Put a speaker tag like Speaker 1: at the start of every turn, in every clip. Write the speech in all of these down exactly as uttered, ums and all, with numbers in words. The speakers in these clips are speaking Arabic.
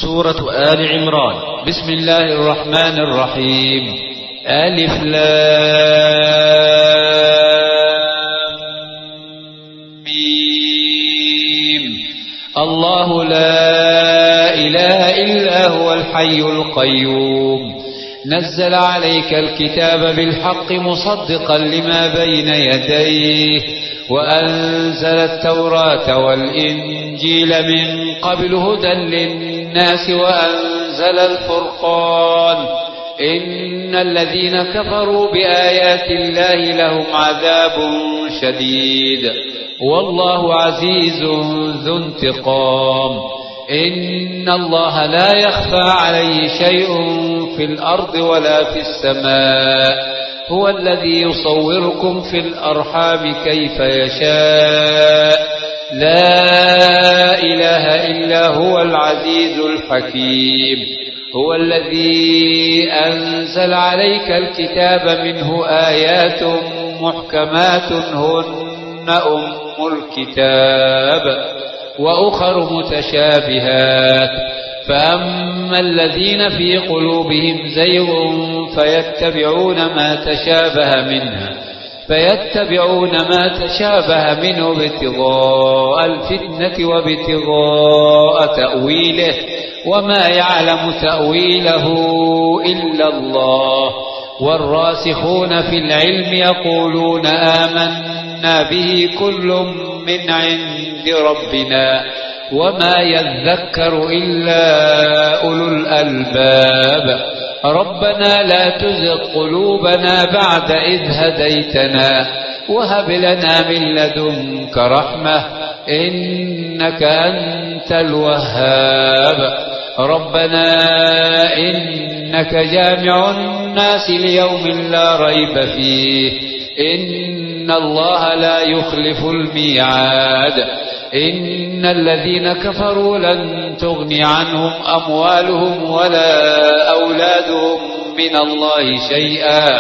Speaker 1: سورة آل عمران. بسم الله الرحمن الرحيم. ألف لام ميم. الله لا إله إلا هو الحي القيوم نزل عليك الكتاب بالحق مصدقا لما بين يديه وأنزل التوراة والإنجيل من قبل هدى للناس وأنزل الفرقان إن الذين كفروا بآيات الله لهم عذاب شديد والله عزيز ذو انتقام. إن الله لا يخفى عليه شيء في الأرض ولا في السماء هو الذي يصوركم في الأرحام كيف يشاء لا إله إلا هو العزيز الحكيم. هو الذي أنزل عليك الكتاب منه آيات محكمات هن أم الكتاب وأخر متشابهات فأما الذين في قلوبهم زيغ فيتبعون ما تشابه منه فيتبعون ما تشابه منه ابتغاء الفتنة وابتغاء تأويله وما يعلم تأويله إلا الله والراسخون في العلم يقولون آمنا به كل من عند ربنا وما يذكر إلا أولو الألباب. ربنا لا تزغ قلوبنا بعد إذ هديتنا وهب لنا من لدنك رحمة إنك أنت الوهاب. ربنا إنك جامع الناس ليوم لا ريب فيه إن الله لا يخلف الميعاد. إن الذين كفروا لن تغني عنهم أموالهم ولا أولادهم من الله شيئا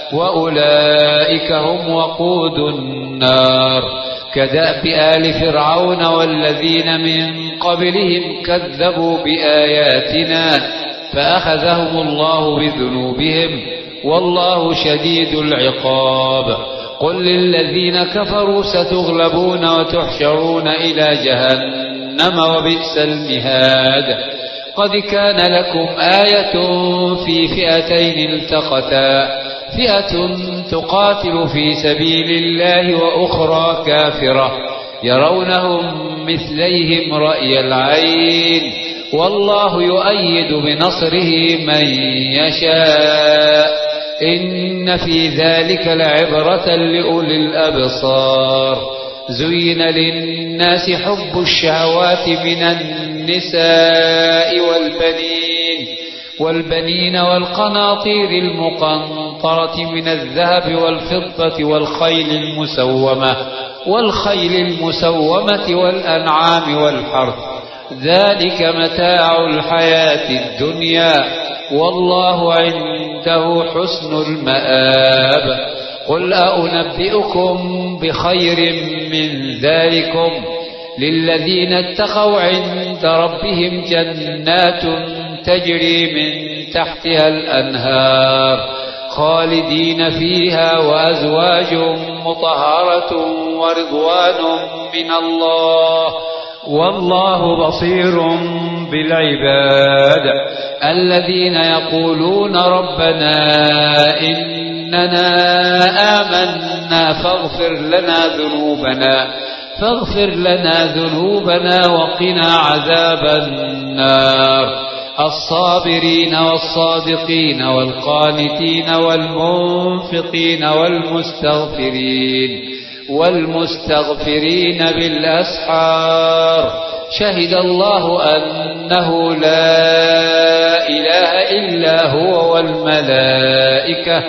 Speaker 1: وأولئك هم وقود النار. كدأب آل فرعون والذين من قبلهم كذبوا بآياتنا فأخذهم الله بذنوبهم والله شديد العقاب. قل للذين كفروا ستغلبون وتحشرون إلى جهنم وبئس المهاد. قد كان لكم آية في فئتين التقتا فئة تقاتل في سبيل الله وأخرى كافرة يرونهم مثليهم رأي العين والله يؤيد بنصره من يشاء إن في ذلك لعبرة لأولي الأبصار. زين للناس حب الشهوات من النساء والبنين والبنين والقناطير المقنطرة من الذهب والفضة والخيل المسومة والخيل المسومة والأنعام والحرث ذلك متاع الحياة الدنيا والله عنده حسن المآب. قل أنبئكم بخير من ذلكم للذين اتقوا عند ربهم جنات تجري من تحتها الأنهار خالدين فيها وأزواج مطهرة ورضوان من الله والله بصير بالعباد. الذين يقولون ربنا إننا آمنا فاغفر لنا ذنوبنا فاغفر لنا ذنوبنا وقنا عذاب النار. الصابرين والصادقين والقانتين والمنفقين والمستغفرين والمستغفرين بالأسحار. شهد الله أنه لا إله إلا هو والملائكة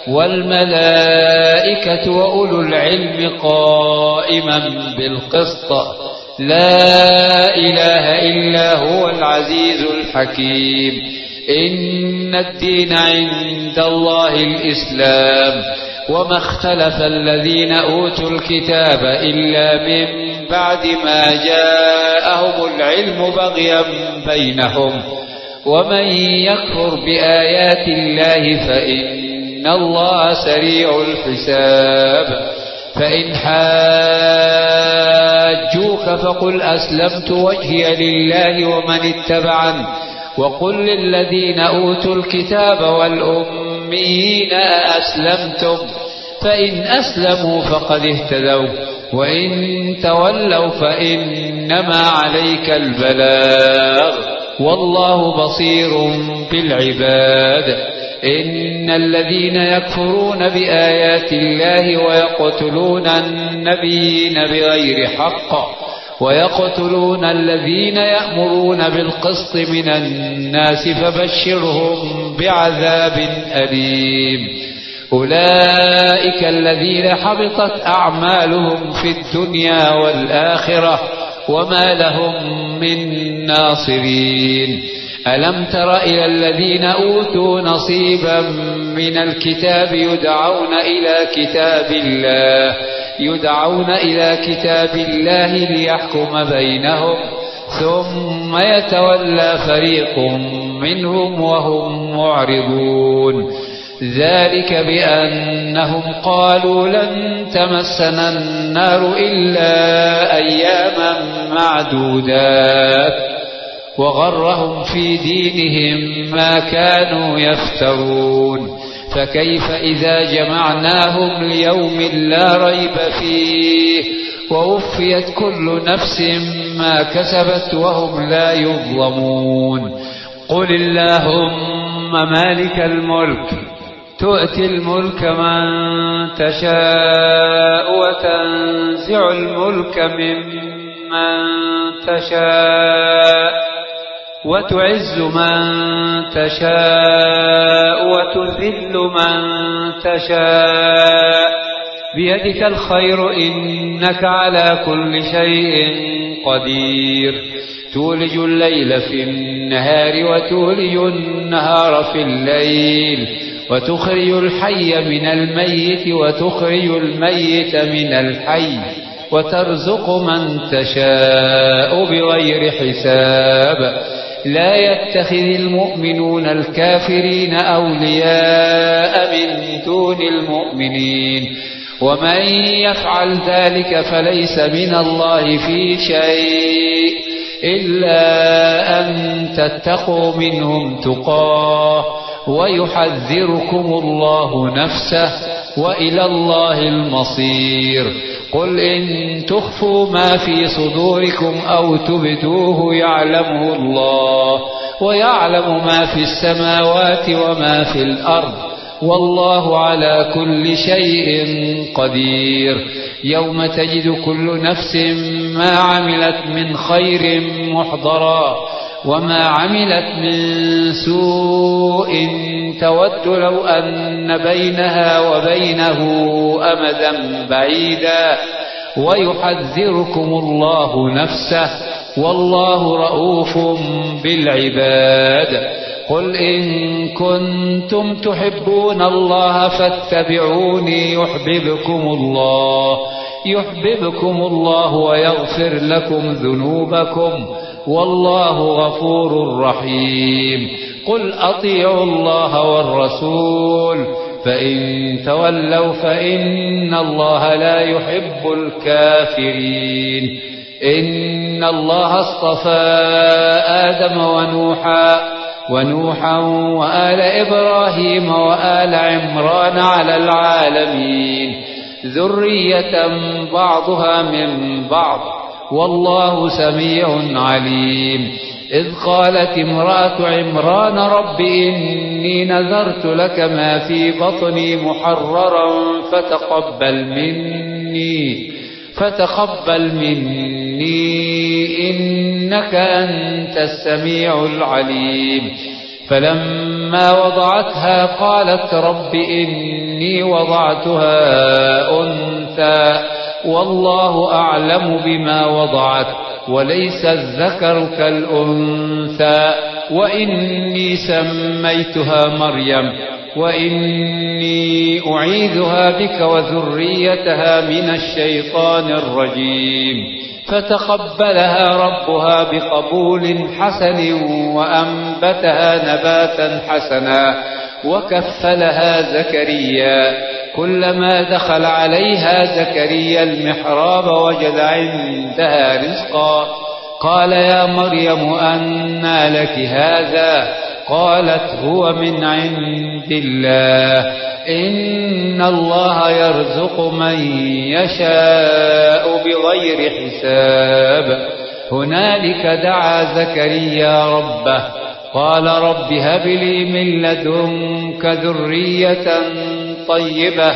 Speaker 1: والملائكة وأولو العلم قائما بالقسط لا إله إلا هو العزيز الحكيم. إن الدين عند الله الإسلام وما اختلف الذين أوتوا الكتاب إلا من بعد ما جاءهم العلم بغيا بينهم ومن يكفر بآيات الله فإن الله سريع الحساب فإن حاجوك فقل أسلمت وجهي لله ومن اتبعني وقل للذين أوتوا الكتاب والأميين أسلمتم فإن أسلموا فقد اهتدوا وإن تولوا فإنما عليك البلاغ والله بصير بالعباد إن الذين يكفرون بآيات الله ويقتلون النبيين بغير حق ويقتلون الذين يأمرون بالقسط من الناس فبشرهم بعذاب أليم أولئك الذين حبطت أعمالهم في الدنيا والآخرة وما لهم من ناصرين ألم تر إلى الذين أوتوا نصيبا من الكتاب يدعون إلى كتاب الله يدعون إلى كتاب الله ليحكم بينهم ثم يتولى فريق منهم وهم معرضون ذلك بأنهم قالوا لن تمسنا النار إلا أياما معدودات وغرهم في دينهم ما كانوا يفترون فكيف إذا جمعناهم ليوم لا ريب فيه ووفيت كل نفس ما كسبت وهم لا يظلمون قل اللهم مالك الملك تؤتي الملك من تشاء وتنزع الملك ممن تشاء وتعز من تشاء وتذل من تشاء بيدك الخير إنك على كل شيء قدير تولج الليل في النهار وتولج النهار في الليل وتخرج الحي من الميت وتخرج الميت من الحي وترزق من تشاء بغير حساب لا يتخذ المؤمنون الكافرين أولياء من دون المؤمنين ومن يفعل ذلك فليس من الله في شيء إلا أن تتقوا منهم تقاه ويحذركم الله نفسه وإلى الله المصير قل إن تخفوا ما في صدوركم أو تبدوه يعلمه الله ويعلم ما في السماوات وما في الأرض والله على كل شيء قدير يوم تجد كل نفس ما عملت من خير محضرا وما عملت من سوء تود لو أن بينها وبينه أمدا بعيدا ويحذركم الله نفسه والله رؤوف بالعباد قل إن كنتم تحبون الله فاتبعوني يحببكم الله يحببكم الله ويغفر لكم ذنوبكم والله غفور رحيم قل أطيعوا الله والرسول فإن تولوا فإن الله لا يحب الكافرين إن الله اصطفى آدم ونوحا ونوحا وآل إبراهيم وآل عمران على العالمين ذرية بعضها من بعض والله سميع عليم إذ قالت امرأة عمران رب إني نذرت لك ما في بطني محررا فتقبل مني فتقبل مني إنك أنت السميع العليم فلما وضعتها قالت رب إني وضعتها أنثى والله أعلم بما وضعت وليس الذكر كالأنثى وإني سميتها مريم
Speaker 2: وإني أعيذها بك وذريتها من الشيطان الرجيم. فتقبلها ربها بقبول حسن وأنبتها نباتا حسنا وكفلها زكريا. كلما دخل عليها زكريا المحراب وجد عندها رزقا. قال يا مريم أنى لك هذا؟ قالت هو من عند الله، إن الله يرزق من يشاء بغير حساب. هنالك دعا زكريا ربه قال رب هب لي من لدنك ذرية طيبة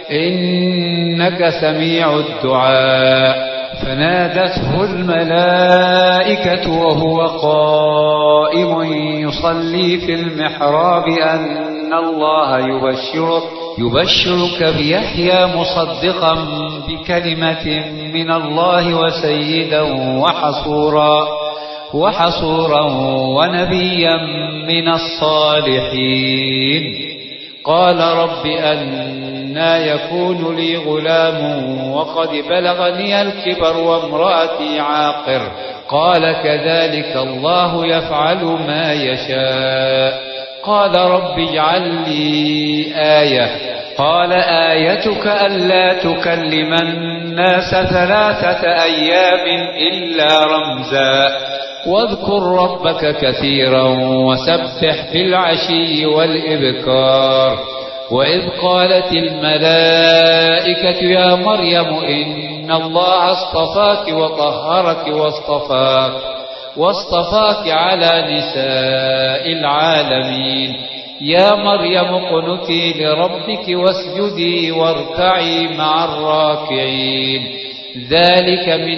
Speaker 2: إنك سميع الدعاء. فنادته الملائكة وهو قائم يصلي في المحراب أن الله يبشرك, يبشرك بيحيى مصدقا بكلمة من الله وسيدا وحصورا, وحصورا ونبيا من الصالحين. قال رب أنى يكون لي غلام وقد بلغني الكبر وامرأتي عاقر؟ قال كذلك الله يفعل ما يشاء. قال رب اجعل لي آية. قال آيتك ألا تكلم الناس ثلاثة أيام إلا رمزا واذكر ربك كثيرا وسبح بالعشي والإبكار. وإذ قالت الملائكة يا مريم إن الله اصطفاك وطهرك واصطفاك, واصطفاك على نساء العالمين. يا مريم اقنتي لربك واسجدي واركعي مع الراكعين. ذلك من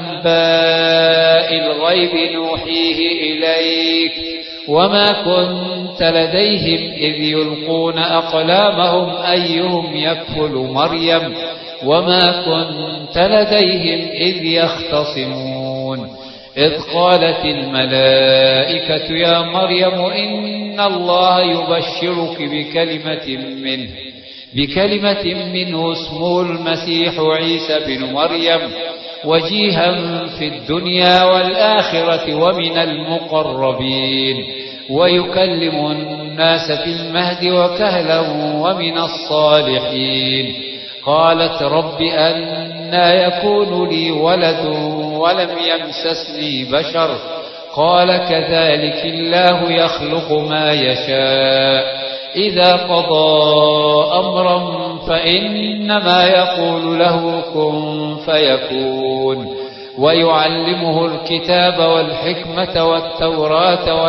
Speaker 2: أنباء الغيب نوحيه إليك وما كنت لديهم إذ يلقون أقلامهم أيهم يكفل مريم وما كنت لديهم إذ يختصمون. إذ قالت الملائكة يا مريم إن الله يبشرك بكلمة منه بكلمة منه اسمه المسيح عيسى بن مريم وجيها في الدنيا والآخرة ومن المقربين ويكلم الناس في المهد وكهلا ومن الصالحين. قالت رب أنى يكون لي ولد ولم يمسسني بشر؟ قال كذلك الله يخلق ما يشاء إذا قضى أمرا فإنما يقول له كن فيكون. ويعلمه الكتاب والحكمة والتوراة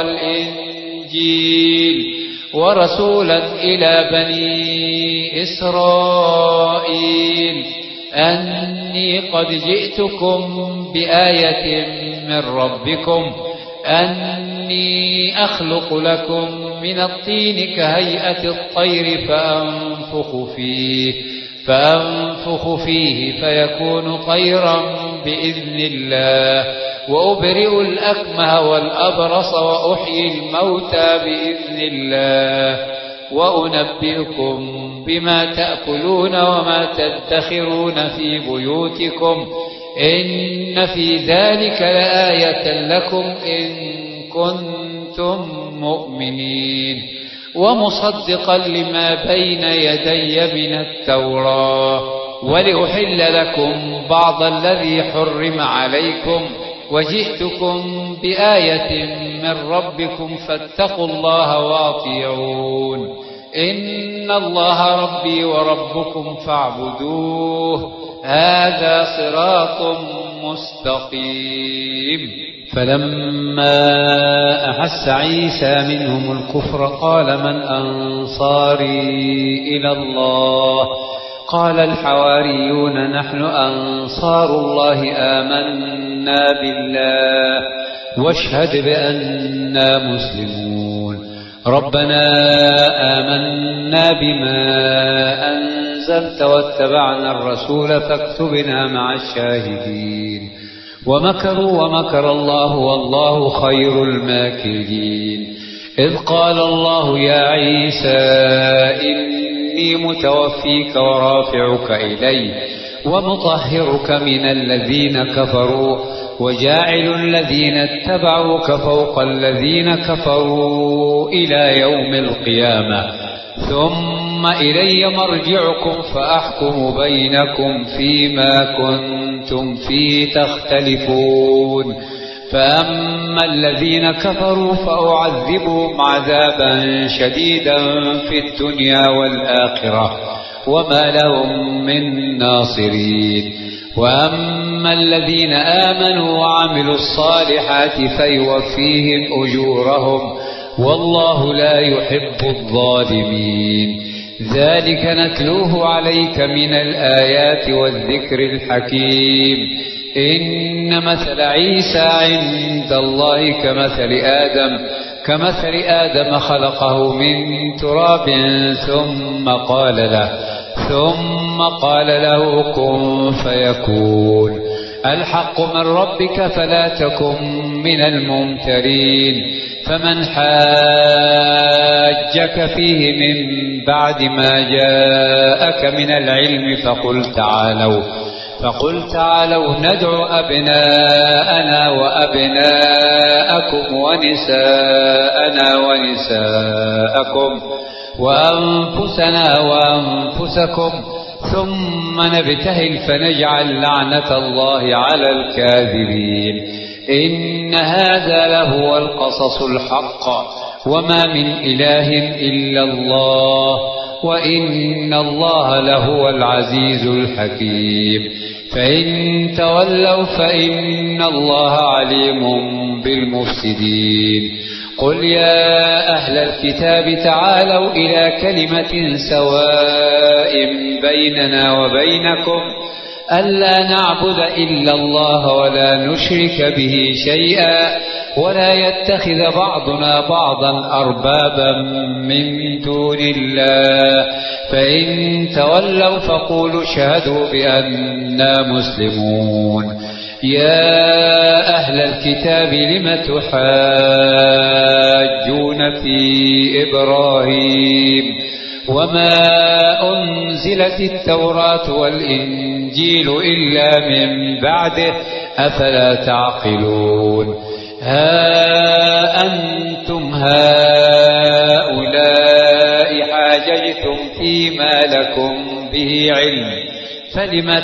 Speaker 2: والإنجيل ورسولا إلى بني إسرائيل أني قد جئتكم بآية من ربكم أني أخلق لكم من الطين كهيئة الطير فأنفخ فيه, فأنفخ فيه فيكون طيرا بإذن الله وأبرئ الأكمه والأبرص وأحيي الموتى بإذن الله وأنبئكم بما تأكلون وما تدخرون في بيوتكم إن في ذلك لآية لكم إن كنتم مؤمنين. ومصدقا لما بين يدي من التوراة ولأحل لكم بعض الذي حرم عليكم وجئتكم بآية من ربكم فاتقوا الله وأطيعون. إن الله ربي وربكم فاعبدوه هذا صراط مستقيم. فلما أحس عيسى منهم الكفر قال من أنصاري إلى الله؟ قال الحواريون نحن أنصار الله آمنا بالله واشهد بأننا مسلمون. ربنا آمنا بما أنزلت واتبعنا الرسول فاكتبنا مع الشاهدين. ومكروا ومكر الله والله خير الماكرين. إذ قال الله يا عيسى إني متوفيك ورافعك إلي ومطهرك من الذين كفروا وجاعل الذين اتبعوك فوق الذين كفروا إلى يوم القيامة ثم إلي مرجعكم فأحكم بينكم فيما كنتم فيه تختلفون فأما الذين كفروا فأعذبهم عذابا شديدا في الدنيا والآخرة وما لهم من ناصرين وأما الذين آمنوا وعملوا الصالحات فيوفيهم أجورهم والله لا يحب الظالمين ذلك نتلوه عليك من الآيات والذكر الحكيم إن مثل عيسى عند الله كمثل آدم كمثل آدم خلقه من تراب ثم قال له ثم قال له كن فيكون الحق من ربك فلا تكن من الممترين فمن حاجك فيه من بعد ما جاءك من العلم فقل تعالوا فقل تعالوا ندعو أبناءنا وأبناءكم ونساءنا ونساءكم وأنفسنا وأنفسكم ثم نبتهل فنجعل لعنة الله على الكاذبين إن هذا لهو القصص الحق وما من إله إلا الله وإن الله لهو العزيز الحكيم فإن تولوا فإن الله عليم بالمفسدين قل يا أهل الكتاب تعالوا إلى كلمة سواء بيننا وبينكم ألا نعبد إلا الله ولا نشرك به شيئا ولا يتخذ بعضنا بعضا أربابا من دون الله فإن تولوا فقولوا اشهدوا بأننا مسلمون يا أهل الكتاب لم تحاجون في إبراهيم وما أنزلت التوراة والإنجيل إلا من بعده أفلا تعقلون ها أنتم هؤلاء حاججتم فيما لكم به علم فلم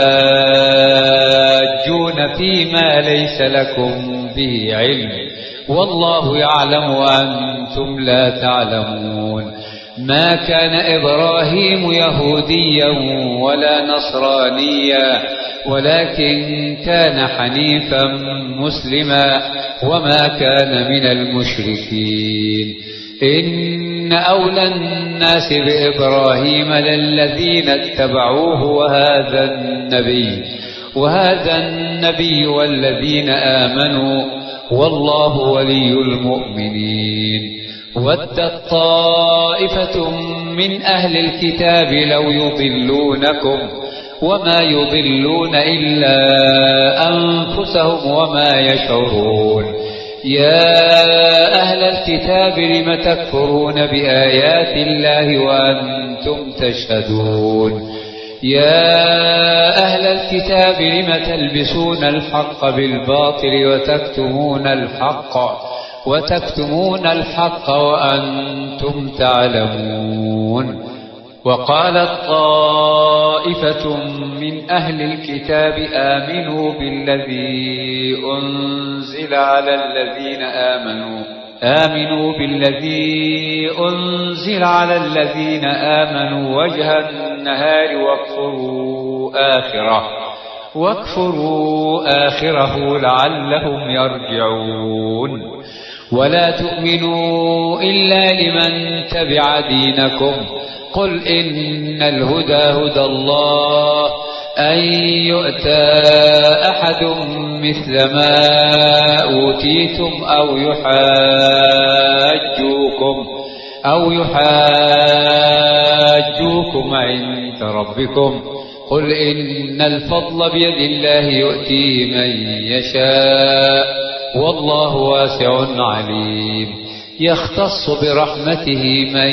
Speaker 2: تحاجون فيما ليس لكم به علم والله يعلم وأنتم لا تعلمون ما كان إبراهيم يهوديا ولا نصرانيا ولكن كان حنيفا مسلما وما كان من المشركين إن أولى الناس بإبراهيم للذين اتبعوه وهذا النبي وهذا النبي والذين آمنوا والله ولي المؤمنين ودت طائفة من أهل الكتاب لو يضلونكم وما يضلون إلا أنفسهم وما يشعرون يا أهل الكتاب لم تكفرون بآيات الله وأنتم تشهدون يا أهل الكتاب لم تلبسون الحق بالباطل وتكتمون الحق وتكتمون الحق وأنتم تعلمون وقالت طائفة من أهل الكتاب آمنوا بالذي أنزل على الذين آمنوا آمنوا بالذي أنزل على الذين آمنوا وجه النهار واكفروا آخره واكفروا آخره لعلهم يرجعون ولا تؤمنوا إلا لمن تبع دينكم قل إن الهدى هدى الله أن يؤتى أحد مثل ما أوتيتم أو يحاجوكم أو يحاجوكم عند ربكم قل إن الفضل بيد الله يؤتيه من يشاء والله واسع عليم يختص برحمته من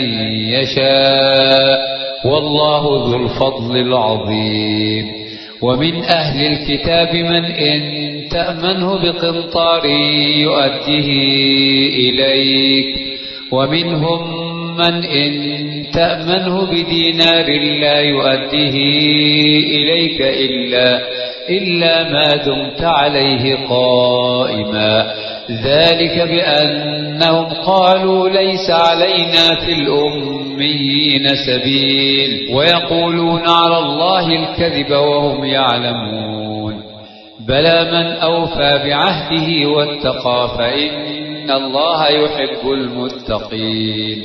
Speaker 2: يشاء والله ذو الفضل العظيم ومن أهل الكتاب من إن تأمنه بقنطار يؤديه إليك ومنهم من إن تأمنه بدينار لا يؤديه إليك إلا, إلا ما دمت عليه قائما ذلك بأنهم قالوا ليس علينا في الأميين سبيل ويقولون على الله الكذب وهم يعلمون بلى من أوفى بعهده واتقى فإن الله يحب المتقين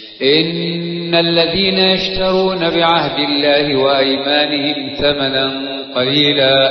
Speaker 2: إن الذين يشترون بعهد الله وأيمانهم ثمنا قليلا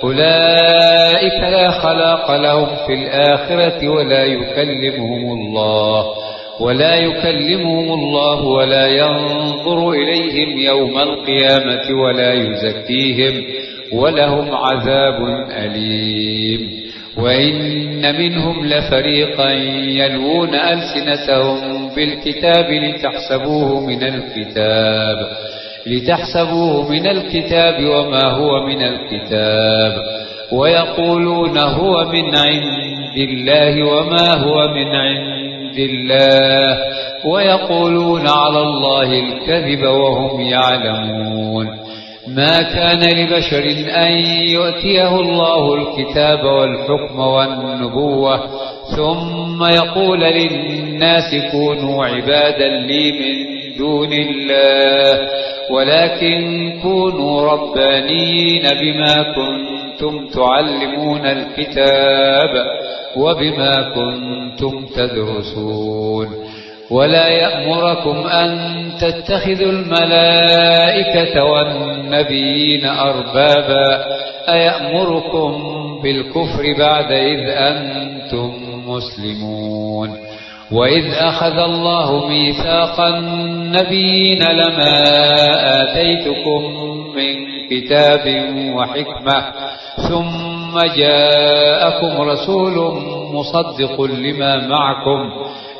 Speaker 2: أولئك لا خلاق لهم في الآخرة ولا يكلمهم الله ولا يكلمهم الله ولا ينظر إليهم يوم القيامة ولا يزكيهم ولهم عذاب أليم وإن منهم لفريقا يلوون ألسنتهم بالكتاب لتحسبوه من الكتاب لتحسبوه من الكتاب وما هو من الكتاب ويقولون هو من عند الله وما هو من عند الله ويقولون على الله الكذب وهم يعلمون ما كان لبشر أن يؤتيه الله الكتاب والحكم والنبوة ثم يقول للناس كونوا عبادا لي من دون الله ولكن كونوا ربانيين بما كنتم تعلمون الكتاب وبما كنتم تدرسون ولا يأمركم أن تتخذوا الملائكة والنبيين أربابا أيأمركم بالكفر بعد إذ أنتم مسلمون وإذ أخذ الله ميثاق النبيين لما آتيتكم من كتاب وحكمة ثم جاءكم رسول مصدق لما معكم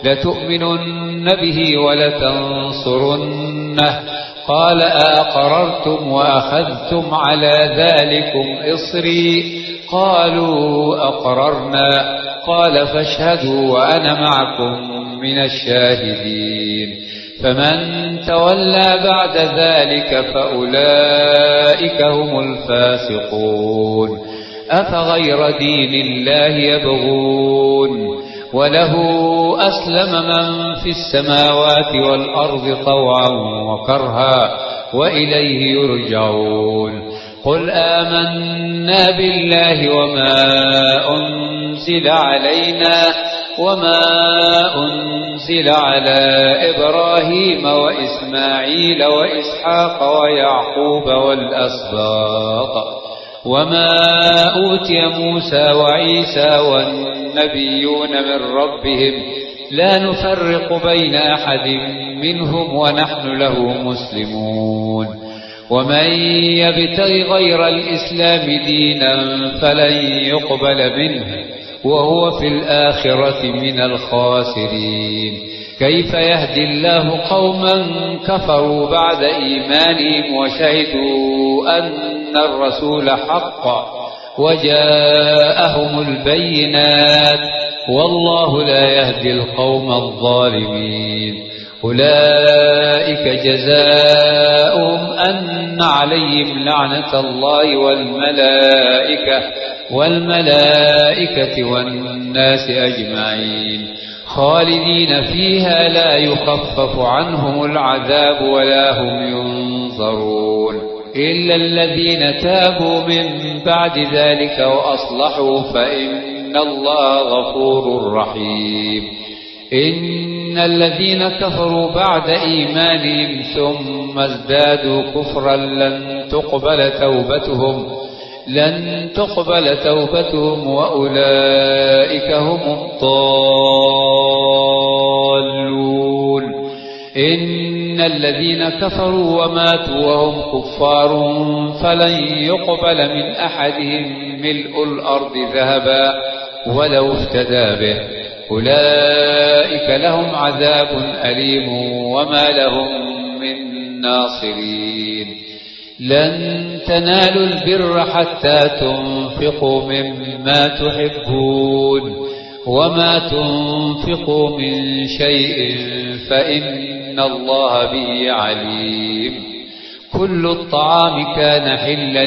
Speaker 2: لتؤمنن به ولتنصرنه قال أأقررتم وأخذتم على ذلكم إصري قالوا أقررنا قال فاشهدوا وأنا معكم من الشاهدين فمن تولى بعد ذلك فأولئك هم الفاسقون أفغير دين الله يبغون وله أسلم من في السماوات والأرض طوعا وكرها وإليه يرجعون قل آمنا بالله وما أنزل علينا وما أنزل على إبراهيم وإسماعيل وإسحاق ويعقوب والأسباط وما أوتي موسى وعيسى والنبيون من ربهم لا نفرق بين أحد منهم ونحن له مسلمون ومن يبتغ غير الإسلام دينا فلن يقبل منه وهو في الآخرة من الخاسرين كيف يهدي الله قوما كفروا بعد إيمانهم وشهدوا أن الرسول حق وجاءهم البينات والله لا يهدي القوم الظالمين أولئك جزاؤهم أن عليهم لعنة الله والملائكة والملائكة والناس أجمعين خالدين فيها لا يخفف عنهم العذاب ولا هم ينظرون إلا الذين تابوا من بعد ذلك وأصلحوا فإن الله غفور رحيم إن الذين كفروا بعد إيمانهم ثم ازدادوا كفرا لن تقبل توبتهم لن تقبل توبتهم وأولئك هم الضالون إن الذين كفروا وماتوا وهم كفار فلن يقبل من أحدهم ملء الأرض ذهبا ولو افتدى به، أولئك لهم عذاب أليم وما لهم من ناصرين. لن تنالوا البر حتى تنفقوا مما تحبون، وما تنفقوا من شيء فإن الله به عليم. كل الطعام كان حلا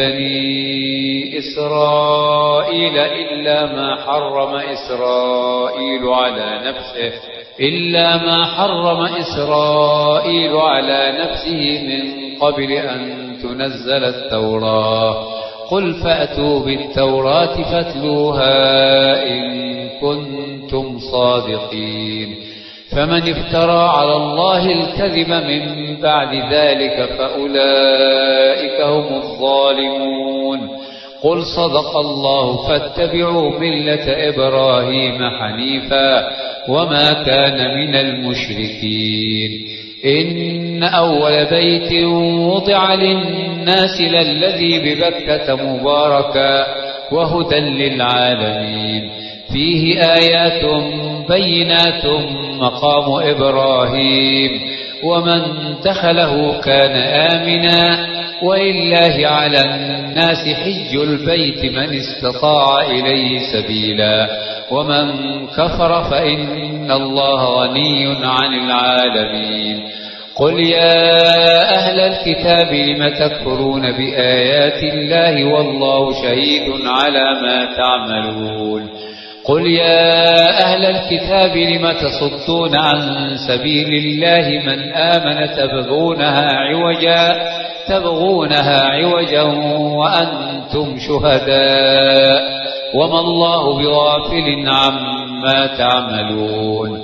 Speaker 2: لبني إسرائيل إلا ما حرم إسرائيل على نفسه إلا ما حرم إسرائيل على نفسه من قبل أن تنزل التوراة. قل فأتوا بالتوراة فاتلوها إن كنتم صادقين. فمن افترى على الله الكذب من بعد ذلك فأولئك هم الظالمون. قل صدق الله فاتبعوا ملة إبراهيم حنيفا وما كان من المشركين. إن أول بيت وضع للناس للذي ببكة مباركا وهدى للعالمين، فيه آيات بينات مقام إبراهيم، ومن دخله كان آمنا، ولله على الناس حج البيت من استطاع إليه سبيلا، ومن كفر فإن الله غني عن العالمين. قل يا أهل الكتاب لم تكفرون بآيات الله والله شهيد على ما تعملون. قل يا أهل الكتاب لم تصدون عن سبيل الله من آمن تبغونها عوجا تبغونها عوجا وأنتم شهداء وما الله بغافل عما تعملون.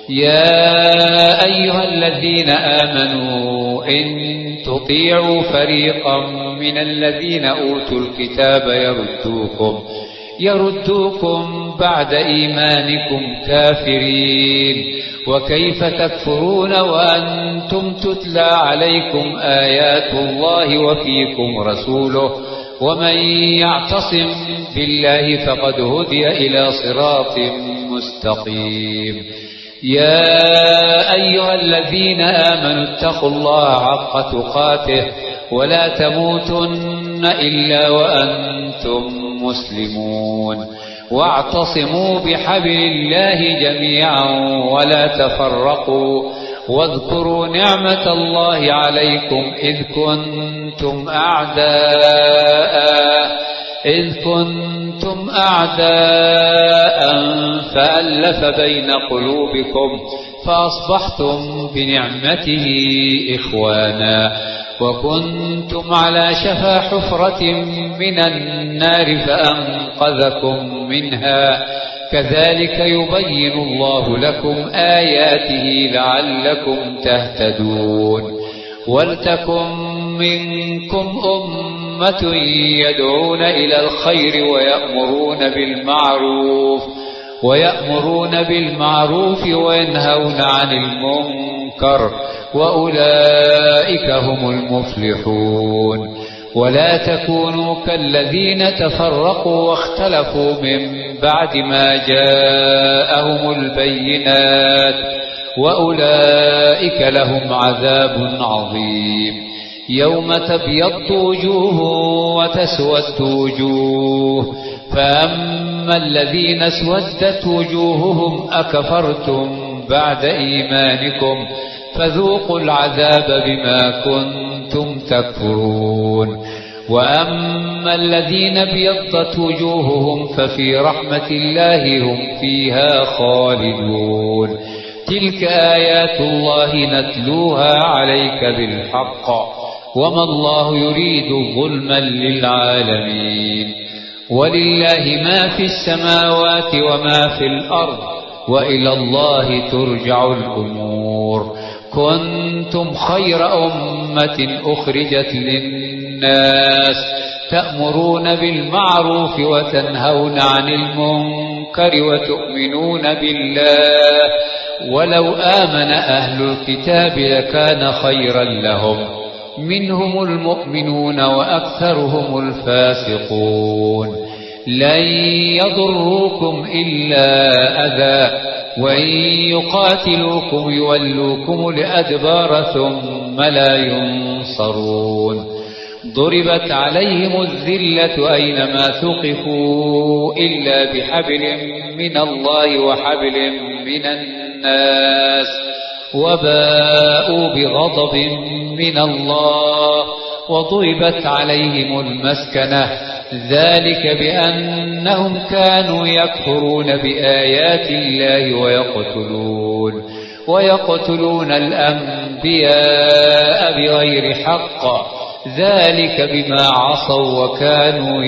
Speaker 2: يا أيها الذين آمنوا إن تطيعوا فريقا من الذين أوتوا الكتاب يردوكم يردوكم بعد إيمانكم كافرين، وكيف تكفرون وأنتم تتلى عليكم آيات الله وفيكم رسوله، ومن يعتصم بالله فقد هدي إلى صراط مستقيم. يا أيها الذين آمنوا اتقوا الله حق تقاته ولا تموتن إلا وأنتم مسلمون، واعتصموا بحبل الله جميعا ولا تفرقوا، واذكروا نعمة الله عليكم إذ كنتم أعداء إذ كنتم أعداء فألف بين قلوبكم فأصبحتم بنعمته إخوانا، وكنتم على شفا حفرة من النار فأنقذكم منها، كذلك يبين الله لكم آياته لعلكم تهتدون. ولتكن منكم أمة يدعون إلى الخير ويأمرون بالمعروف ويأمرون بالمعروف وينهون عن المنكر، وأولئك هم المفلحون. ولا تكونوا كالذين تفرقوا واختلفوا من بعد ما جاءهم البينات، وأولئك لهم عذاب عظيم. يوم تبيض وجوه وتسود وجوه، فأما الذين اسودت وجوههم أكفرتم بعد إيمانكم فذوقوا العذاب بما كنتم تكفرون. وأما الذين ابيضت وجوههم ففي رحمة الله هم فيها خالدون. تلك آيات الله نتلوها عليك بالحق وما الله يريد ظلما للعالمين. ولله ما في السماوات وما في الأرض وإلى الله ترجع الأمور. كنتم خير أمة أخرجت للناس تأمرون بالمعروف وتنهون عن المنكر وتؤمنون بالله، ولو آمن أهل الكتاب لكان خيرا لهم، منهم المؤمنون وأكثرهم الفاسقون. لن يضروكم إلا أذى وإن يقاتلوكم يولوكم الأدبار ثم لا ينصرون ضربت عليهم الذلة أينما ثقفوا إلا بحبل من الله وحبل من الناس وباءوا بغضب من الله وضربت عليهم المسكنة ذلك بأنهم كانوا يكفرون بآيات الله ويقتلون ويقتلون الأنبياء بغير حق ذلك بما عصوا وكانوا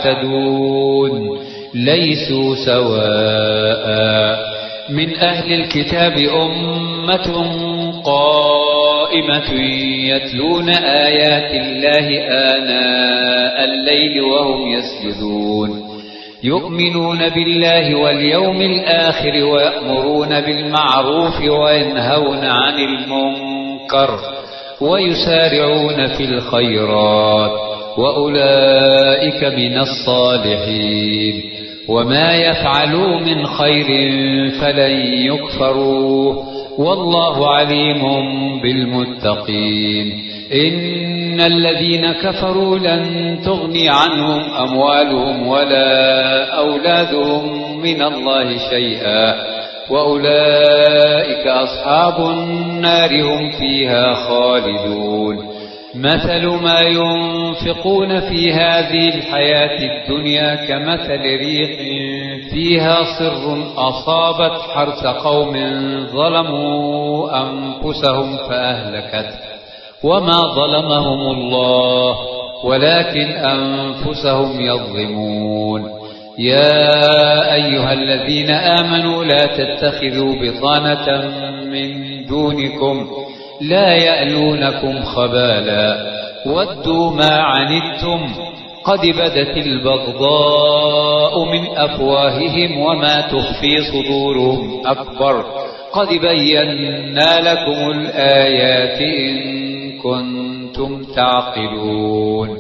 Speaker 2: يعتدون ليسوا سواء من أهل الكتاب أمة قائمة يتلون آيات الله آناء الليل وهم يسجدون يؤمنون بالله واليوم الآخر ويأمرون بالمعروف وينهون عن المنكر ويسارعون في الخيرات وأولئك من الصالحين وما يفعلوا من خير فلن يكفروه والله عليم بالمتقين إن الذين كفروا لن تغني عنهم أموالهم ولا أولادهم من الله شيئا وأولئك أصحاب النار هم فيها خالدون مثل ما ينفقون في هذه الحياة الدنيا كمثل ريح فيها صر أصابت حرث قوم ظلموا أنفسهم فأهلكت وما ظلمهم الله ولكن أنفسهم يظلمون يا أيها الذين آمنوا لا تتخذوا بطانة من دونكم لا يألونكم خبالا ودوا ما عنتم قد بدت البغضاء من أفواههم وما تخفي صدورهم أكبر قد بينا لكم الآيات إن كنتم تعقلون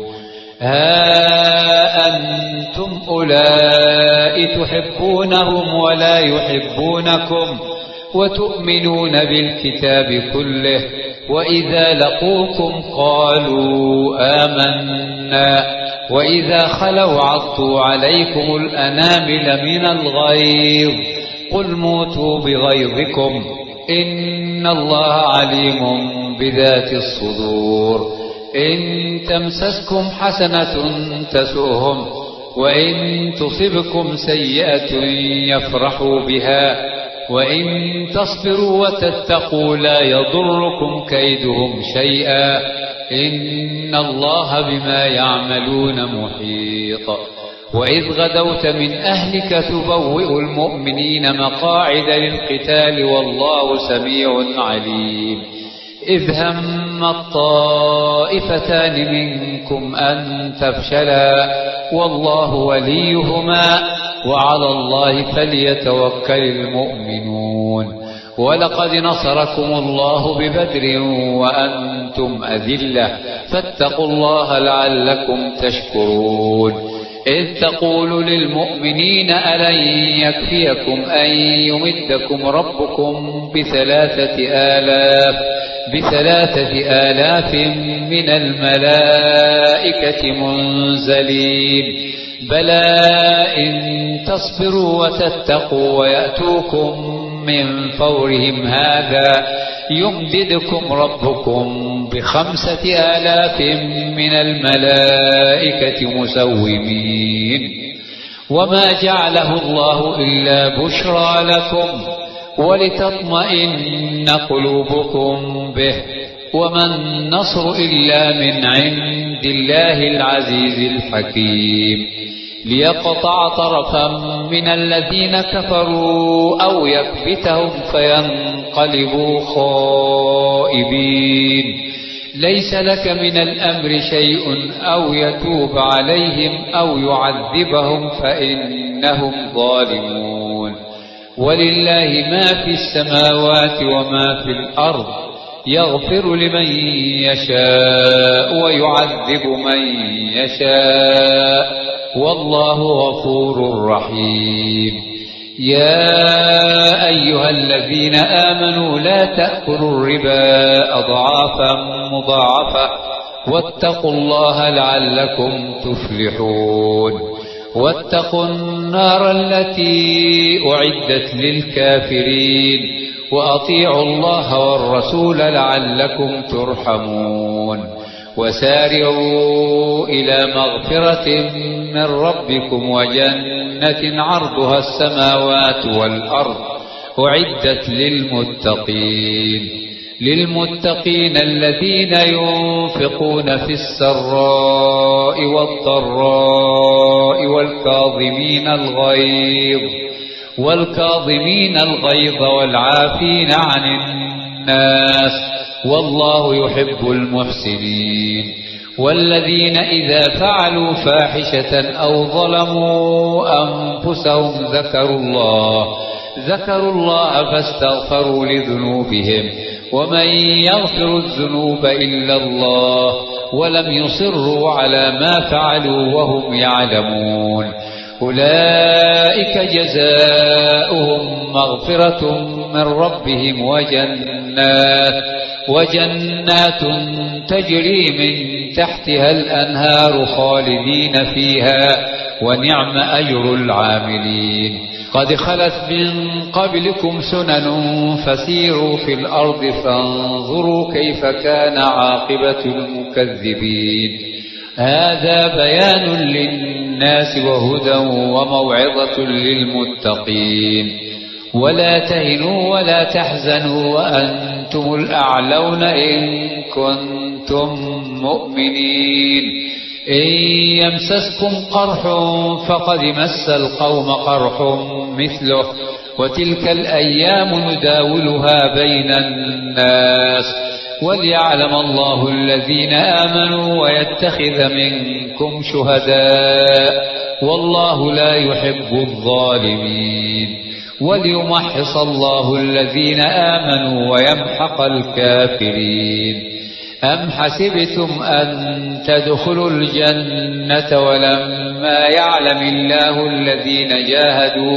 Speaker 2: ها أنتم أولئك تحبونهم ولا يحبونكم وتؤمنون بالكتاب كله وإذا لقوكم قالوا آمنا وإذا خلوا عضوا عليكم الأنامل من الغيظ قل موتوا بغيظكم إن الله عليم بذات الصدور إن تمسسكم حسنة تسؤهم وإن تصبكم سيئة يفرحوا بها وإن تصبروا وتتقوا لا يضركم كيدهم شيئا إن الله بما يعملون محيط وإذ غدوت من أهلك تبوئ المؤمنين مقاعد للقتال والله سميع عليم إذ هم الطائفتان منكم أن تفشلا والله وليهما وعلى الله فليتوكل المؤمنون ولقد نصركم الله ببدر وأنتم أذلة فاتقوا الله لعلكم تشكرون إذ تقول للمؤمنين ألن يكفيكم أن يمدكم ربكم بثلاثة آلاف بثلاثة آلاف من الملائكة منزلين بلى إن تصبروا وتتقوا ويأتوكم من فورهم هذا يمددكم ربكم بخمسة آلاف من الملائكة مسومين وما جعله الله إلا بشرى لكم ولتطمئن قلوبكم به وما النصر إلا من عند الله العزيز الحكيم ليقطع طرفا من الذين كفروا أو يكبتهم فينقلبوا خائبين ليس لك من الأمر شيء أو يتوب عليهم أو يعذبهم فإنهم ظالمون ولله ما في السماوات وما في الأرض يغفر لمن يشاء ويعذب من يشاء والله غفور رحيم. يا أيها الذين آمنوا لا تأكلوا الربا أضعافا مضاعفة واتقوا الله لعلكم تفلحون. واتقوا النار التي أعدت للكافرين وأطيعوا الله والرسول لعلكم ترحمون. وسارعوا إلى مغفرة من ربكم وجنة عرضها السماوات والأرض أعدت للمتقين للمتقين الذين ينفقون في السراء والضراء والكاظمين الغيظ والكاظمين الغيظ والعافين عن الناس والله يحب المحسنين. والذين إذا فعلوا فاحشة أو ظلموا أنفسهم ذكروا الله ذكروا الله فاستغفروا لذنوبهم ومن يغفر الذنوب إلا الله ولم يصروا على ما فعلوا وهم يعلمون. أولئك جزاؤهم مغفرة من ربهم وجنات وجنات تجري من تحتها الأنهار خالدين فيها ونعم أجر العاملين. قد خلت من قبلكم سنن فسيروا في الأرض فانظروا كيف كان عاقبة المكذبين. هذا بيان للناس وهدى وموعظة للمتقين. ولا تهنوا ولا تحزنوا وأنتم الأعلون إن كنتم مؤمنين. إن يمسسكم قرح فقد مس القوم قرح مثله وتلك الأيام نداولها بين الناس وليعلم الله الذين آمنوا ويتخذ منكم شهداء والله لا يحب الظالمين. وليمحص الله الذين آمنوا ويمحق الكافرين. أم حسبتم أن تدخلوا الجنة ولما يعلم الله الذين جاهدوا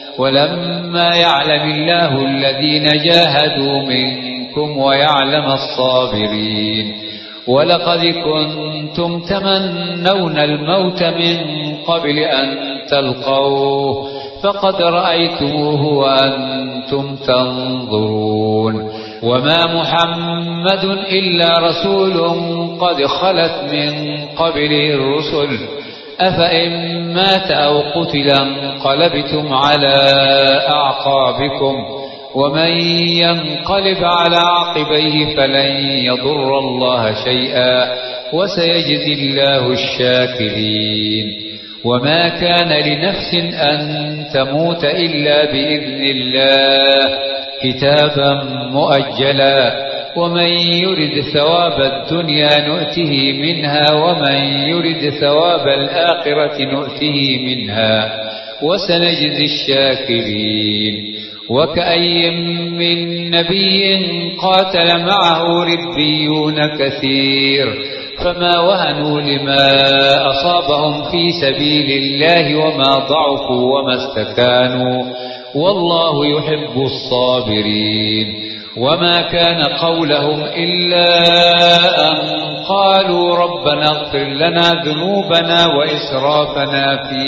Speaker 2: ولما يعلم الله الذين جاهدوا منكم ويعلم الصابرين. ولقد كنتم تمنون الموت من قبل أن تلقوه فقد رأيتموه وأنتم تنظرون. وما محمد إلا رسول قد خلت من قبله الرسل أفإن مات أو قتل انقلبتم على أعقابكم ومن ينقلب على عقبيه فلن يضر الله شيئا وسيجزي الله الشاكرين. وما كان لنفس أن تموت إلا بإذن الله كتابا مؤجلا ومن يرد ثواب الدنيا نؤته منها ومن يرد ثواب الآخرة نؤته منها وسنجزي الشاكرين. وكأي من نبي قاتل معه ربيون كثير فما وهنوا لما أصابهم في سبيل الله وما ضعفوا وما استكانوا والله يحب الصابرين. وما كان قولهم إلا أن قالوا ربنا اغفر لنا ذنوبنا وإسرافنا في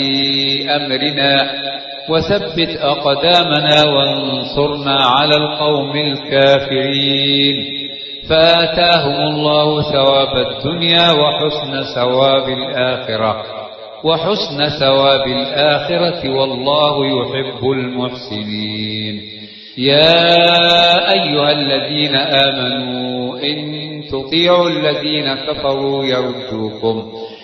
Speaker 2: أمرنا وثبت أقدامنا وانصرنا على القوم الكافرين. فآتاهم الله ثواب الدنيا وحسن ثواب الآخرة وحسن ثواب الآخرة والله يحب المحسنين. يا أيها الذين آمنوا إن تطيعوا الذين كفروا يردوكم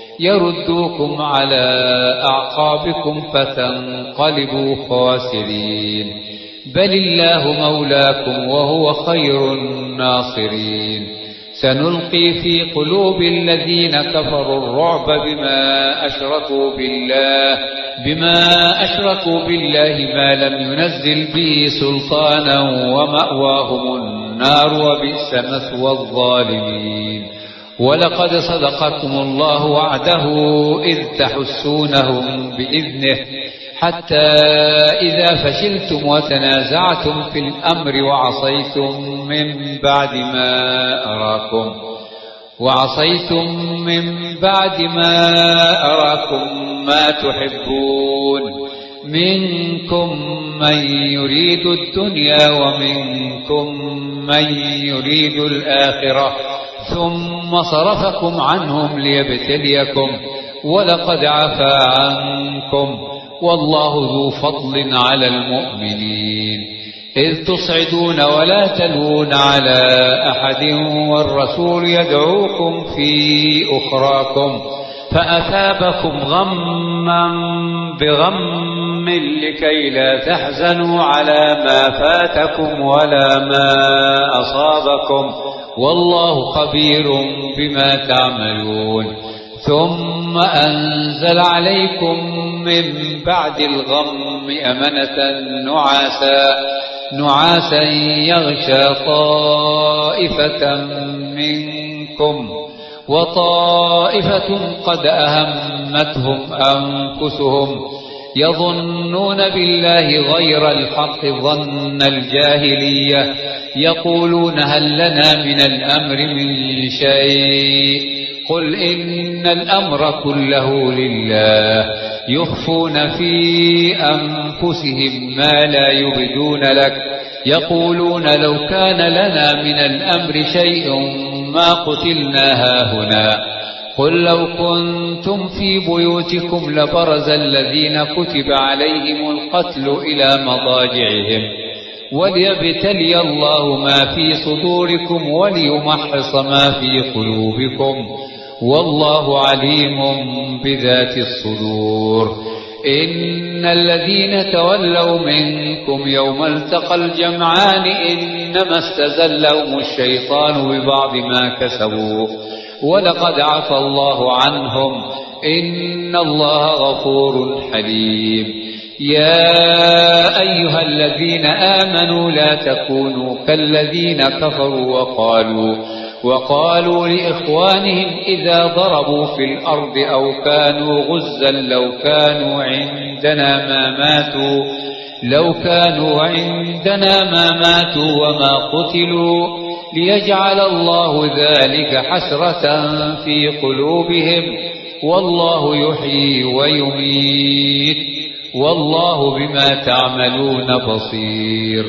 Speaker 2: يردوكم على أعقابكم فتنقلبوا خاسرين. بل الله مولاكم وهو خير الناصرين. سنلقي في قلوب الذين كفروا الرعب بما أشركوا بالله بما أشركوا بالله ما لم ينزل به سلطانا ومأواهم النار وبئس مثوى الظالمين. ولقد صدقكم الله وعده إذ تحسونهم بإذنه حتى إذا فشلتم وتنازعتم في الأمر وعصيتم من بعد ما أراكم وعصيتم من بعد ما أراكم ما تحبون منكم من يريد الدنيا ومنكم من يريد الآخرة ثم صرفكم عنهم ليبتليكم ولقد عفا عنكم والله ذو فضل على المؤمنين إذ تصعدون ولا تلوون على أحد والرسول يدعوكم في أخراكم فأثابكم غما بغم لكي لا تحزنوا على ما فاتكم ولا ما أصابكم والله خبير بما تعملون ثم أنزل عليكم من بعد الغم أمنة نعاسا نعاسا يغشى طائفة منكم وطائفة قد أهمتهم أنفسهم يظنون بالله غير الحق ظن الجاهلية يقولون هل لنا من الأمر من شيء قل إن الأمر كله لله يخفون في أنفسهم ما لا يبدون لك يقولون لو كان لنا من الأمر شيء ما قتلنا هاهنا قل لو كنتم في بيوتكم لبرز الذين كتب عليهم القتل إلى مضاجعهم وليبتلي الله ما في صدوركم وليمحص ما في قلوبكم والله عليم بذات الصدور إن الذين تولوا منكم يوم التقى الجمعان إنما استزلهم الشيطان ببعض ما كسبوا ولقد عفى الله عنهم إن الله غفور حليم يا أيها الذين آمنوا لا تكونوا كالذين كفروا وقالوا وقالوا لإخوانهم إذا ضربوا في الأرض أو كانوا غزا لو كانوا عندنا ما ماتوا لو كانوا عندنا ما ماتوا وما قتلوا ليجعل الله ذلك حسرة في قلوبهم والله يحيي ويميت والله بما تعملون بصير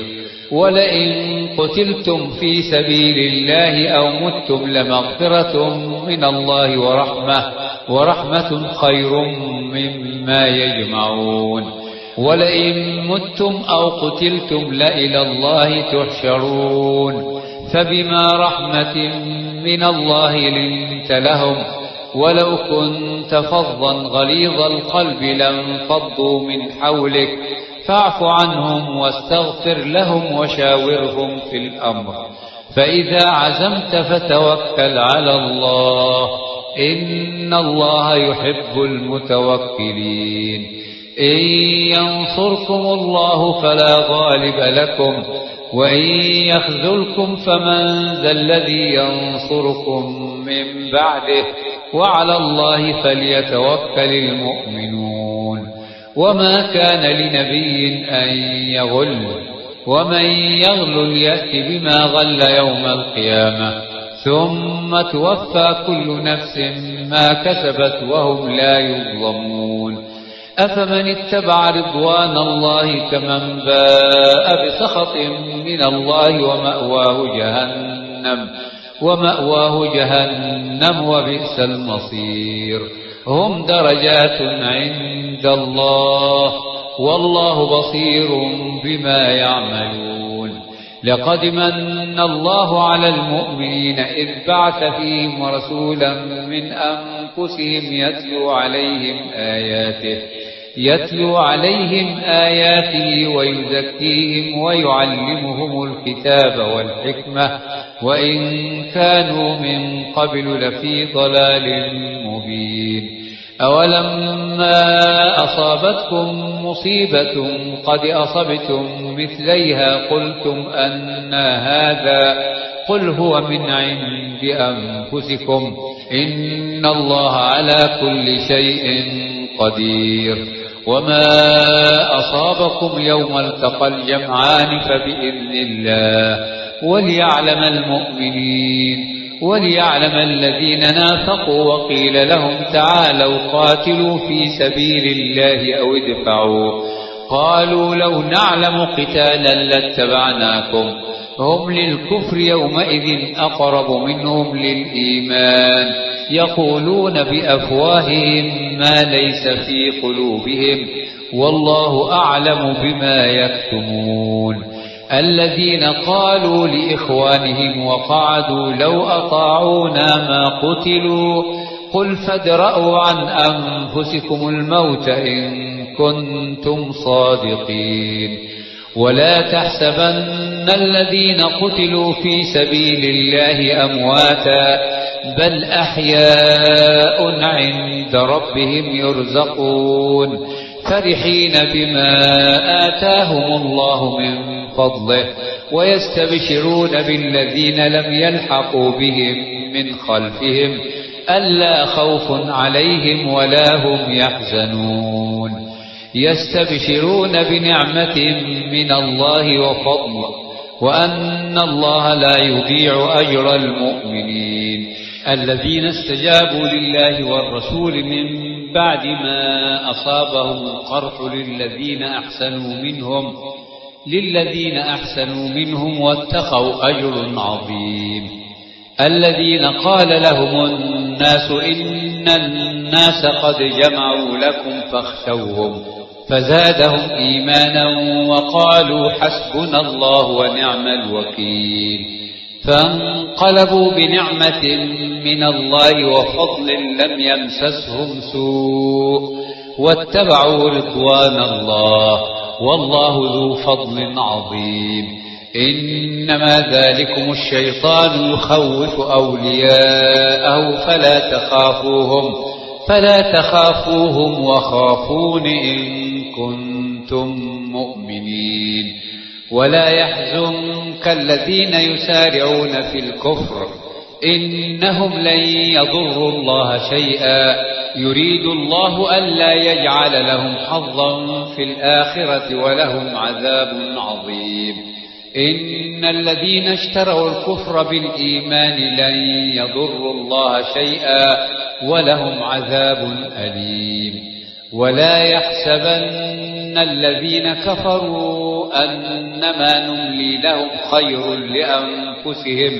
Speaker 2: ولئن قتلتم في سبيل الله أو متم لمغفرة من الله ورحمة ورحمة خير مما يجمعون ولئن متم أو قتلتم لإلى الله تحشرون فبما رحمة من الله لنت لهم ولو كنت فظا غليظ القلب لانفضوا من حولك فاعف عنهم واستغفر لهم وشاورهم في الأمر فإذا عزمت فتوكل على الله إن الله يحب المتوكلين إن ينصركم الله فلا غالب لكم وإن يخذلكم فمن ذا الذي ينصركم من بعده وعلى الله فليتوكل المؤمنون وما كان لنبي أن يغل ومن يغل يأت بما غل يوم القيامة ثم توفى كل نفس ما كسبت وهم لا يظلمون أفمن اتبع رضوان الله كمن باء بسخط من الله ومأواه جهنم ومأواه جهنم وبئس المصير هم درجات عند الله والله بصير بما يعملون لقد من الله على المؤمنين إذ بعث فيهم رسولا من أنفسهم يتلو عليهم آياته يتلو عليهم آياته ويزكيهم ويعلمهم الكتاب والحكمة وإن كانوا من قبل لفي ضلال مبين أولما أصابتكم مصيبة قد أصبتم مثليها قلتم أنى هذا قل هو من عند أنفسكم إن الله على كل شيء قدير. وما أصابكم يوم التقى الجمعان فبإذن الله وليعلم المؤمنين وليعلم الذين نافقوا وقيل لهم تعالوا قاتلوا في سبيل الله أو ادفعوا قالوا لو نعلم قتالا لاتبعناكم هم للكفر يومئذ أقرب منهم للإيمان يقولون بأفواههم ما ليس في قلوبهم والله أعلم بما يكتمون. الذين قالوا لإخوانهم وقعدوا لو أطاعونا ما قتلوا قل فادرءوا عن أنفسكم الموت إن كنتم صادقين. ولا تحسبن الذين قتلوا في سبيل الله أمواتا بل أحياء عند ربهم يرزقون فرحين بما آتاهم الله من فضله ويستبشرون بالذين لم يلحقوا بهم من خلفهم ألا خوف عليهم ولا هم يحزنون يستبشرون بنعمة من الله وفضل وأن الله لا يضيع أجر المؤمنين. الذين استجابوا لله والرسول من بعد ما أصابهم القرح للذين أحسنوا منهم للذين أحسنوا منهم واتقوا أجر عظيم. الذين قال لهم الناس إن الناس قد جمعوا لكم فاخشوهم فزادهم إيمانا وقالوا حسبنا الله ونعم الوكيل فانقلبوا بنعمة من الله وفضل لم يمسسهم سوء واتبعوا رضوان الله والله ذو فضل عظيم. إنما ذلكم الشيطان يخوف أولياءه فلا تخافوهم فلا تخافوهم وخافون إن كنتم مؤمنين. ولا يحزنك الذين يسارعون في الكفر إنهم لن يضروا الله شيئا يريد الله ألا يجعل لهم حظا في الآخرة ولهم عذاب عظيم. إن الذين اشتروا الكفر بالإيمان لن يضروا الله شيئا ولهم عذاب أليم. ولا يحسبن الذين كفروا أنما نملي لهم خير لأنفسهم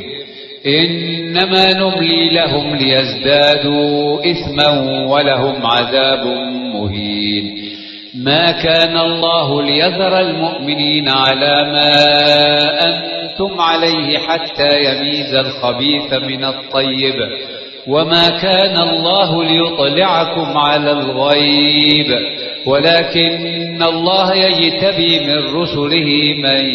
Speaker 2: إنما نملي لهم ليزدادوا إثما ولهم عذاب مهين. ما كان الله ليذر المؤمنين على ما أنتم عليه حتى يميز الخبيث من الطيب وما كان الله ليطلعكم على الغيب ولكن الله يجتبي من رسله من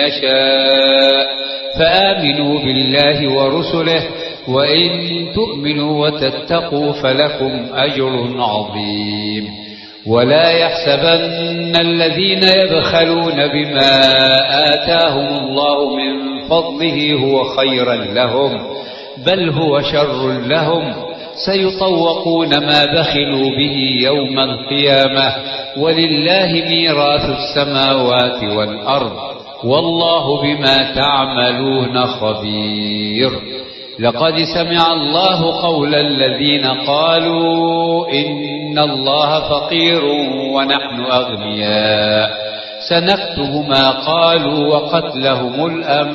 Speaker 2: يشاء فآمنوا بالله ورسله وإن تؤمنوا وتتقوا فلكم أجر عظيم. ولا يحسبن الذين يبخلون بما آتاهم الله من فضله هو خيرا لهم بل هو شر لهم سيطوقون ما بخلوا به يوم القيامة ولله ميراث السماوات والأرض والله بما تعملون خبير. لقد سمع الله قول الذين قالوا إن الله فقير ونحن أغنياء سنكتب ما قالوا وقتلهم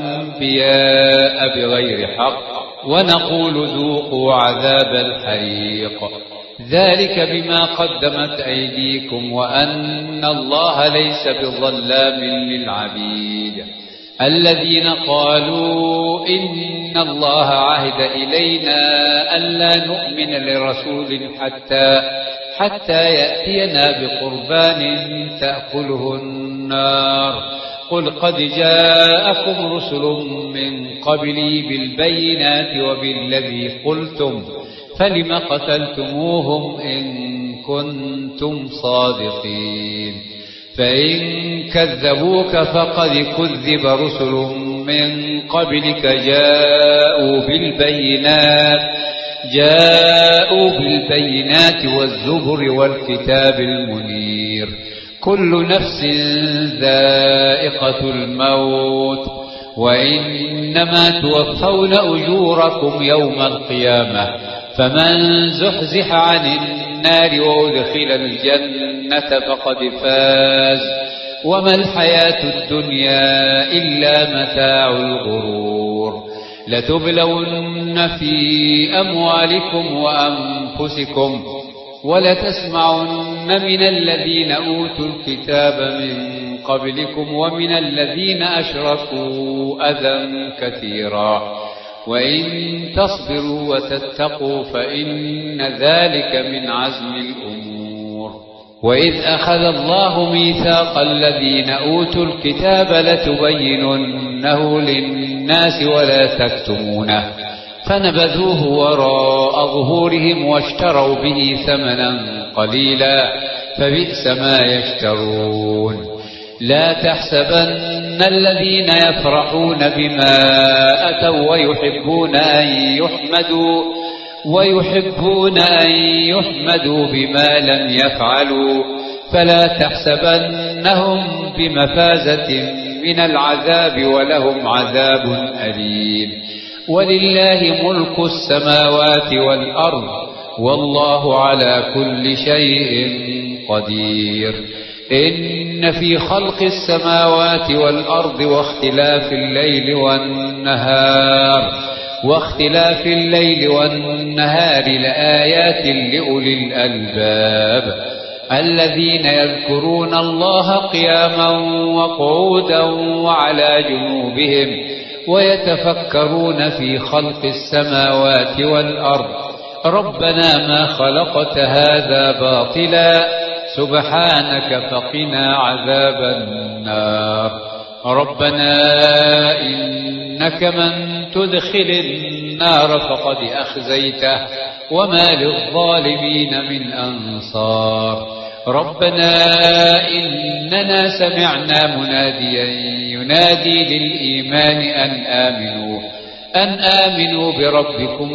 Speaker 2: الأنبياء بغير حق ونقول ذوقوا عذاب الحريق ذلك بما قدمت أيديكم وأن الله ليس بظلام للعبيد. الذين قالوا إن الله عهد إلينا ألا نؤمن لرسول حتى حتى يأتينا بقربان تأكله النار قل قد جاءكم رسل من قبلي بالبينات وبالذي قلتم فلم قتلتموهم إن كنتم صادقين. فإن كذبوك فقد كذب رسل من قبلك جاءوا بالبينات جاءوا بالبينات والزبر والكتاب المنير. كل نفس ذائقة الموت وإنما توفون أجوركم يوم القيامة. فمن زحزح عن النار وأدخل الجنة فقد فاز وما الحياة الدنيا إلا متاع الغرور. لتبلون في أموالكم وأنفسكم ولتسمعن من الذين أوتوا الكتاب من قبلكم ومن الذين أشركوا أذى كثيرا وإن تصبروا وتتقوا فإن ذلك من عزم الأمور. وإذ أخذ الله ميثاق الذين أوتوا الكتاب لتبيننه للناس ولا تكتمونه فنبذوه وراء ظهورهم واشتروا به ثمنا قليلا فبئس ما يشترون. لا تحسبن الذين يفرحون بما أتوا ويحبون أن يحمدوا ويحبون أن يحمدوا بما لم يفعلوا فلا تحسبنهم بمفازة من العذاب ولهم عذاب أليم. ولله ملك السماوات والأرض والله على كل شيء قدير. إن في خلق السماوات والأرض واختلاف الليل والنهار واختلاف الليل والنهار لآيات لأولي الألباب الذين يذكرون الله قياما وقعودا وعلى جنوبهم ويتفكرون في خلق السماوات والأرض ربنا ما خلقت هذا باطلا سبحانك فقنا عذاب النار. ربنا إنك من تدخل النار فقد أخزيته وما للظالمين من أنصار. ربنا إننا سمعنا مناديا ينادي للإيمان أن آمنوا أن آمنوا بربكم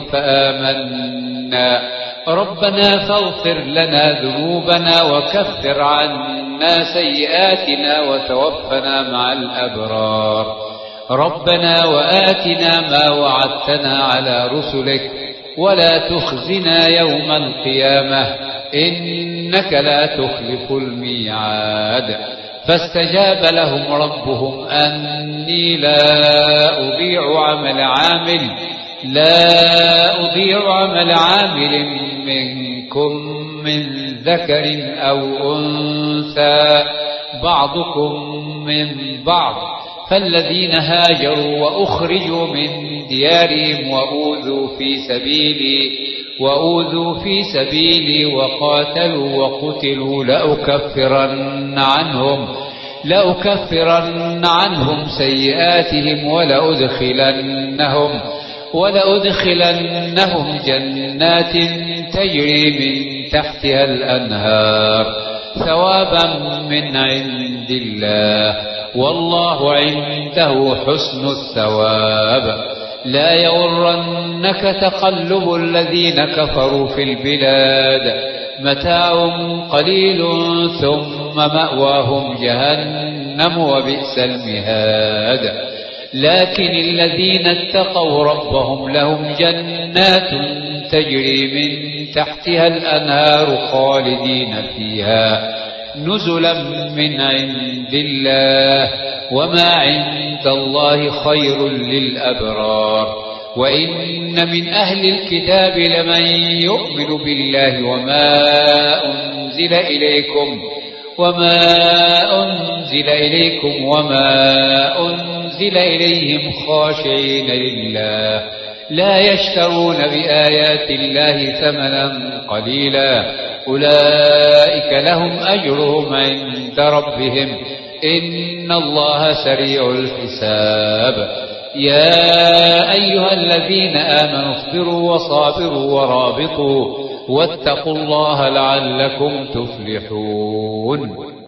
Speaker 2: فآمنا. ربنا فاغفر لنا ذنوبنا وكفر عنا سيئاتنا وتوفنا مع الأبرار. ربنا وآتنا ما وعدتنا على رسلك ولا تخزنا يوم القيامة إنك لا تخلف الميعاد. فاستجاب لهم ربهم أني لا أضيع عمل عامل لا أضيع عمل عامل منكم من ذكر أو أنثى بعضكم من بعض. فالذين هاجروا وأخرجوا من ديارهم وأوذوا في سبيلي وأوذوا في سبيلي وقاتلوا وقتلوا لأكفرن عنهم لأكفرن عنهم سيئاتهم ولأدخلنهم ولأدخلنهم جنات تجري من تحتها الأنهار ثوابا من عند الله والله عنده حسن الثواب. لا يغرنك تقلب الذين كفروا في البلاد متاع قليل ثم مأواهم جهنم وبئس المهاد. لكن الذين اتقوا ربهم لهم جنات تجري من تحتها الأنهار خالدين فيها نزلا من عند الله وما عند الله خير للأبرار. وإن من أهل الكتاب لمن يؤمن بالله وما أنزل إليكم وما أنزل إليكم وما أنزل إليهم خاشعين لله لا يشترون بآيات الله ثمنا قليلا أولئك لهم أجرهم عند ربهم إن الله سريع الحساب. يا أيها الذين آمنوا اصبروا وصابروا ورابطوا واتقوا الله لعلكم تفلحون.